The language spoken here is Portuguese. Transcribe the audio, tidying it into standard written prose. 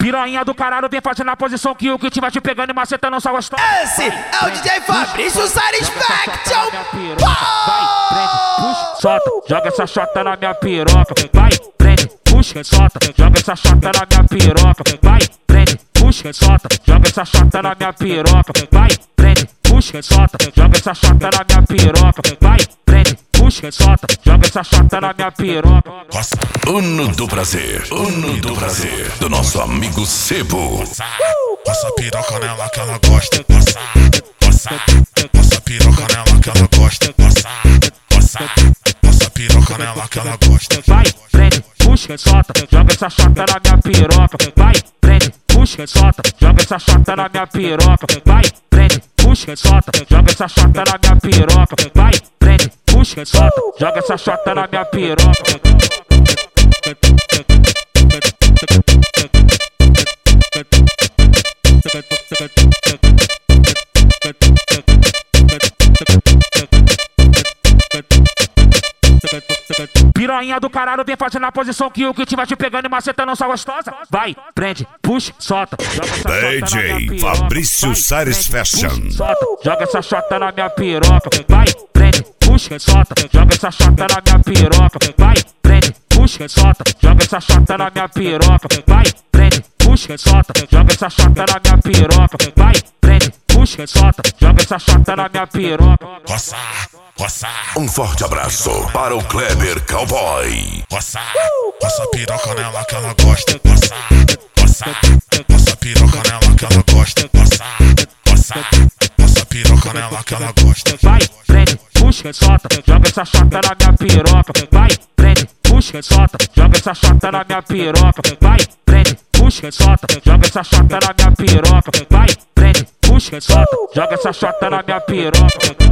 Piranha do caralho, vem fazendo a posição que o que vai te pegando e macetando só gostosa. Esse é o DJ Fabrício Satisfaction. Vai, prende, puxa, solta, joga essa chota na minha piroca. Vai, prende, puxa, solta, joga essa chota na minha piroca. Vai, prende, puxa, solta, joga essa chota na minha piroca. Vai, prende, puxa, solta, joga essa chota na minha piroca. Vai, prende, puxa, solta, joga essa chota na minha piroca. Uno do prazer, do nosso amigo Sebo. Passa piroca nela que ela gosta, passa piroca nela que ela gosta, passa piroca nela que ela gosta. Vai, prende, puxa, solta, joga essa chota na minha piroca. Vai, prende, puxa, solta, joga essa chota na minha piroca. Vai, prende, puxa, solta, joga essa chota na minha piroca. Vai, prende, puxa, solta, joga essa chota na minha piroca. Piranha do caralho, vem fazendo a posição que o que vai te pegando e macetando só gostosa. Vai, prende, puxa, solta, joga essa chota na minha DJ piroca. Fabrício Satisfaction. Solta, joga essa chota na minha piroca. Vai, prende, puxa, solta, joga essa chota na minha piroca. Vai, prende, puxa, solta, joga essa chota na minha piroca. Vai, prende, puxa, solta, joga essa chota na minha piroca. Vai, prende, puxa, solta, joga essa chota na minha piroca. Um forte abraço para o Kleber Cowboy. Passa piroca nela que ela gosta, passa piroca nela que ela gosta, passa piroca nela que ela gosta. Vai, prende, puxa, solta, joga essa chota na minha piroca. Vai, prende, puxa, solta, joga essa chota na minha piroca. Vai, prende, puxa, solta, joga essa chota na minha piroca. Vai, prende, puxa, solta, joga essa chota na minha piroca.